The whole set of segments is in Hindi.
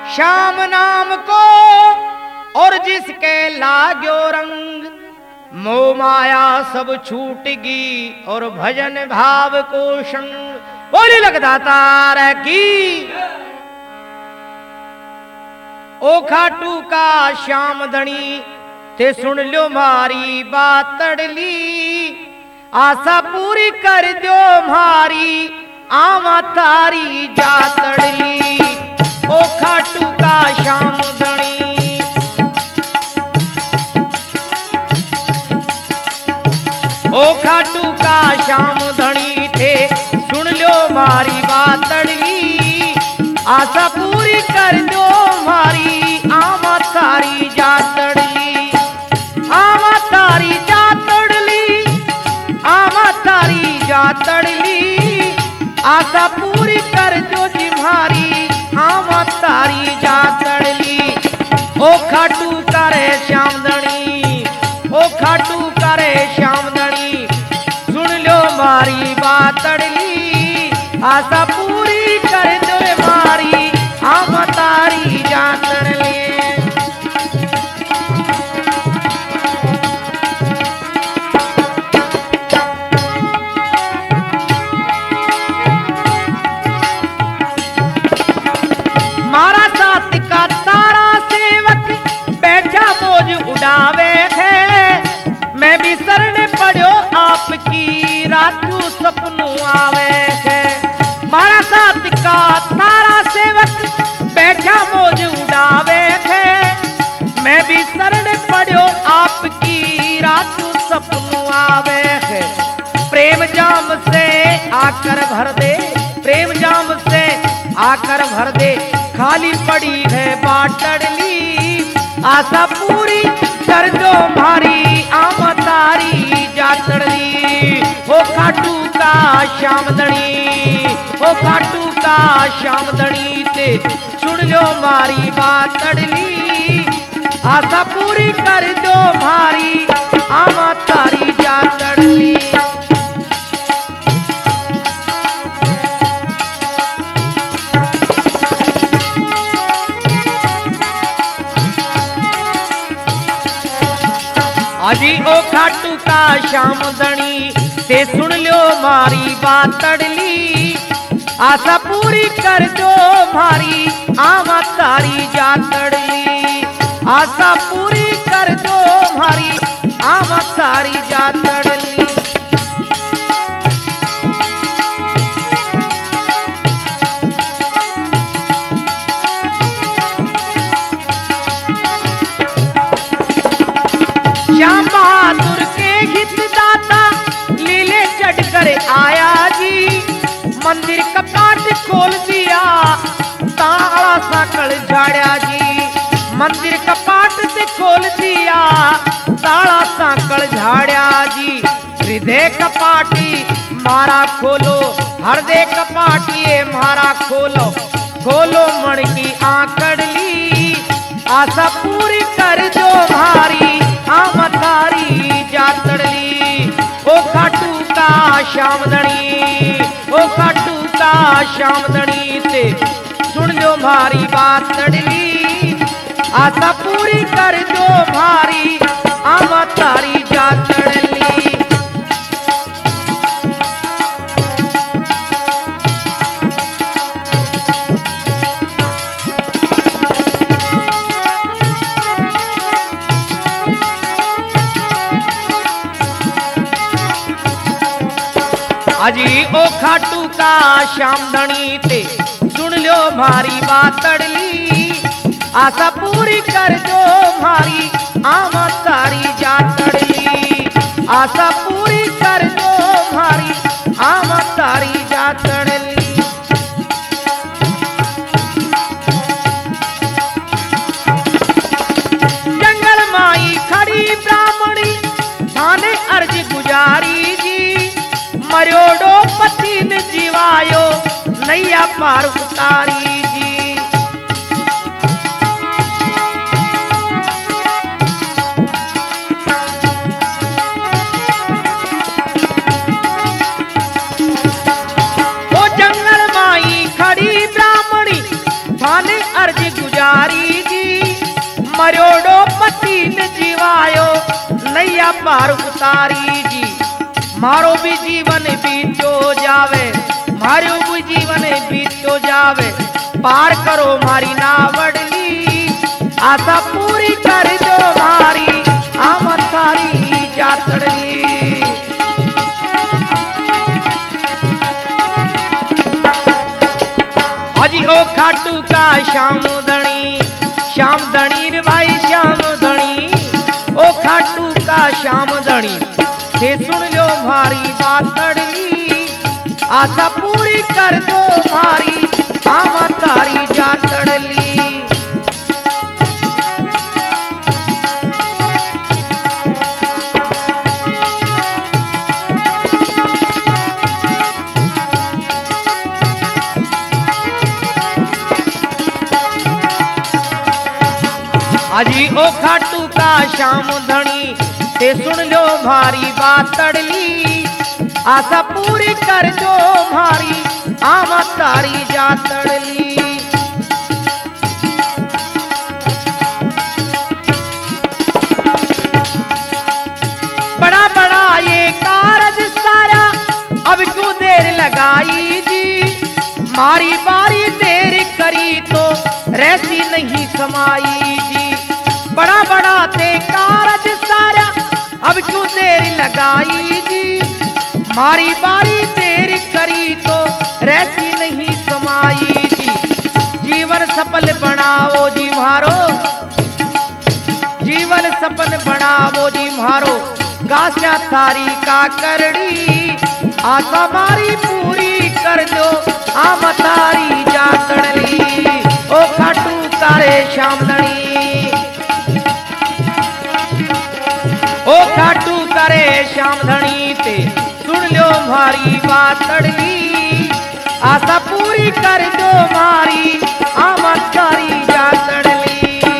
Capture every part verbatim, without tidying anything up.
श्याम नाम को और जिसके लागो रंग, मोह माया सब छूट गई और भजन भाव को संग। बोली लगदातार की ओ खाटू का श्याम धनी ते सुन लो मारी बात तड़ली, आशा पूरी कर दो मारी आमा तारी जा तड़ली। ओ खाटू का श्याम धनी, ओ खाटू का श्याम धनी थे सुन लो मारी बात तड़ली, आशा पूरी कर दो मारी आमा तारी जा तड़ली। आमा तारी जा तड़ली, आमा तारी जा तड़ली, आशा पूरी कर दो जिम्हारी आमा तारी जा तड़ली। ओ खाटू करे श्याम धनी, ओ खाटू करे श्याम धनी सुन लो मारी बात तड़ली, आशा पूरी कर दो मारी आमा तारी जा तड़ली। मारा साथ का तारा सेवक बैठा बोझ उड़ावे है, मैं भी शरण पड़ो आपकी रातू सपनू आवे है। मारा साथ का तारा सेवक बैठा बोझ उड़ावे है, मैं भी शरण पड़ो आपकी रातू सपनू आवे है। प्रेम जाम से आकर भर दे, प्रेम जाम से आकर भर दे, खाली पड़ी है बाटड़ली, आशा पूरी कर दो भारी आमा तारी जा तड़ली। ओ खाटू का श्याम धनी, ओ खाटू का श्याम धनी ते सुन लो मारी बात तड़ली, आशा पूरी कर दो भारी आमा तारी जा तड़ली। अजी ओ खाटू का श्याम धनी ते सुन लो मारी बात तड़ली, आशा पूरी कर दो मारी आमा तारी जा तड़ली। आशा पूरी कर दो मारी आमा तारी जा तड़ली। श्याम बहादुर के हितदाता लीले चढ़ कर आया जी, मंदिर कपाट खोल दिया ताला साकल झाड़िया जी। मंदिर कपाट से खोल दिया ताला साकल झाड़िया जी। हृदय कपाटी मारा खोलो, हृदय कपाटी मारा खोलो, खोलो मन की आंकड़ली, आशा पूरी कर दो भारी आमा तारी जा तड़ली। ओ खाटू का श्याम धनी, ओ खाटू का श्याम धनी ते सुन लो मारी बात तड़ली, आशा पूरी कर दो भारी आमा तारी जा तड़ली। अजी ओ खाटू का श्याम धनी ते सुन लो मारी बात तड़ली, आशा पूरी कर दो मारी आमा तारी जा तड़ली। आशा पूरी कर दो मारी आमा तारी जा तड़ली। जंगल माई खड़ी ब्राह्मणी थाने अर्ज गुजारी जी, मर्योडो पतिन जीवायो नैया पार उतारी जी। ओ जंगल माई खड़ी ब्राह्मणी थाने अर्ज गुजारी बेड़ा पार उतारी जी। मारो भी जीवन बीतो जावे, मारो भी जीवन बीतो जावे, पार करो मारी नावड़ली, आशा पूरी कर दो मारी आमद सारी जातड़ली। अजी ओ खाटू का श्याम धनी, श्याम धनी रे भाई श्याम धनी, ओ खाटू का श्याम धनी, हे सुन लो भारी बातड़ली, आशा पूरी कर दो भारी आमद तारी जातड़ली। अजी ओ खाटू का श्याम धनी, ते सुन लो भारी बातड़ली, आशा पूरी कर दो भारी आमद तारी जातड़ली। बड़ा बड़ा ये कारज सारा अब क्यों देर लगाई जी, मारी बारी देर करी तो रहती नहीं समाई जी। बड़ा बड़ा ते कारज सारा अब क्यों देर लगाई जी, मारी बारी देर करी तो रहती नहीं समाई जी। जीवन सफल बनाओ जी मारो, जीवन सफल बनाओ जी मारो, गास्या थारी का करड़ी, आशा मारी पूरी कर दो आमद तारी जातड़ली। ओ खाटू तारे श्याम धनी, ओ खाटू करे श्याम धनी, ते सुन लो मारी बातड़ली, आशा पूरी कर दो मारी आमद तारी जातड़ली।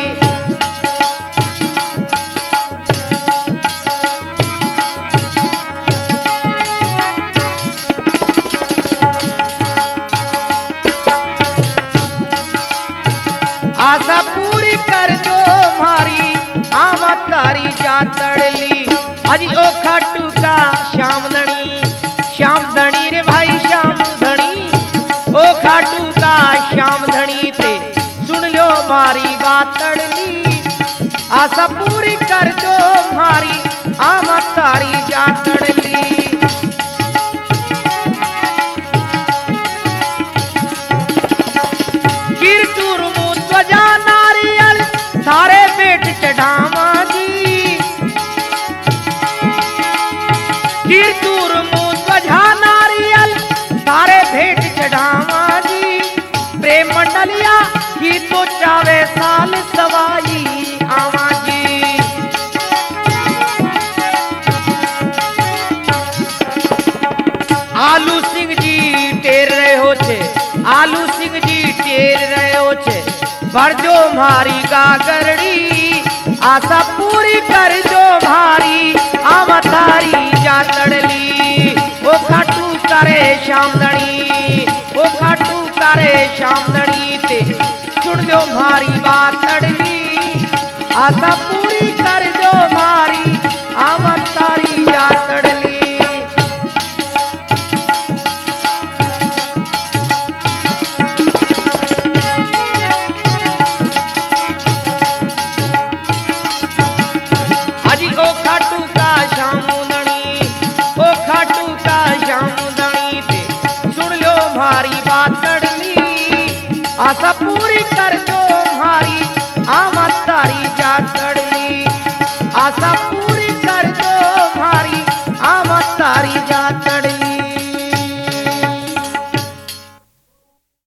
आशा पूरी कर दो मारी आमद तारी जातड़ली। अजी ओ खाटू का श्याम धनी, श्याम धनी रे भाई श्याम धनी, ओ खाटू का श्याम धनी, ते सुन लो मारी बातड़ली, आशा पूरी कर दो मारी आमद तारी जातड़ली। गिरतुर मुँह ध्वजा नारियल सारे पेट चढ़ावा जी, गिरतुर मुँह ध्वजा नारियल सारे भेंट चढ़ावा जी। प्रेम मंडलिया की तो चावे साल सवाई आवा जी। आलू सिंह जी टेर रहे हो छे, आलू सिंह जी टेर रहे हो छे, भर जो मारी गागरड़ी, आशा पूरी कर जो भारी आमद तारी जातड़ली। ओ खाटू करे श्याम धनी, ओ खाटू करे श्याम धनी, ते सुन लो मारी बातड़ली, आशा पूरी कर जो मारी आमद तारी जातड़ली। ओ खाटू का श्याम धनी, ओ खाटू का श्याम धनी, ते सुन लो भारी बातड़ली, आशा पूरी कर दो भारी आमद तारी जातड़ली, आशा पूरी कर दो भारी आमद तारी जातड़ली।